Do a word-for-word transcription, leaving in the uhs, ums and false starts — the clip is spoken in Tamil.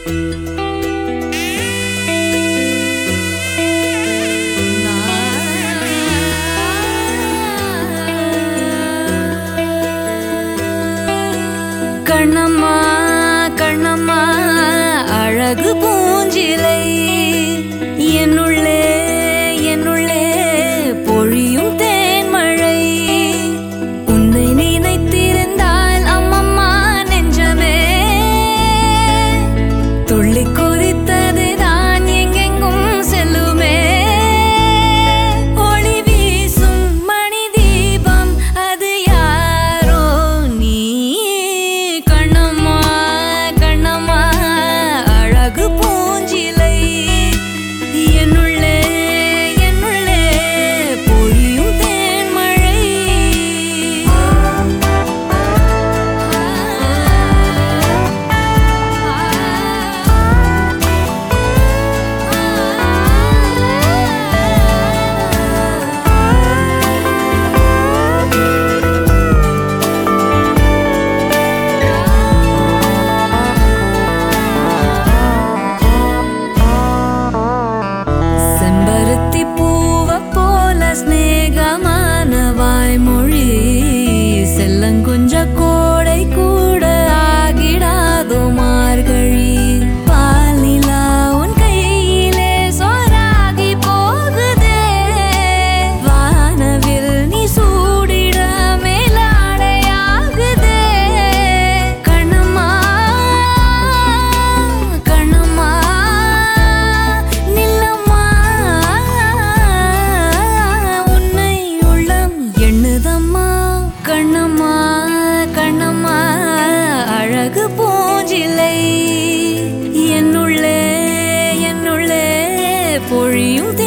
கண்ணம்மா கண்ணம்மா அழகு பூஞ்சிலை என்னுள்ளே என்னுள்ளே பொழியும் தேன்மழை உன்னை நினைத்திருந்தால் அம்மம்மா நெஞ்சமே துள்ளி குறித்தது தான் எங்கெங்கும் செல்லுமே ஒளி வீசும் மணி தீபம் அது யாரோ நீ கண்ணம்மா கண்ணம்மா அழகு பூஞ்சிலை என்னுள்ளே என்னுள்ளே பொழியும் தேன்மழை செம்பருத்தி பூவ போல ஸ்நேகமான வாய்மொழி செல்லங்குஞ்ச கோடை கூட ஆகிடாதோ மார்கழி பாலிலா உன் கையிலே சோறாகி போகுதே வானவில் நீ சூடிட மேலாடையாகுதே கண்ணம்மா கண்ணம்மா நில்லம்மா உன்னை உள்ளம் எண்ணுதம்மா கண்ணம்மா கண்ணம்மா அழகு பூஞ்சிலை என்னுள்ளே என்னுள்ளே பொழியும்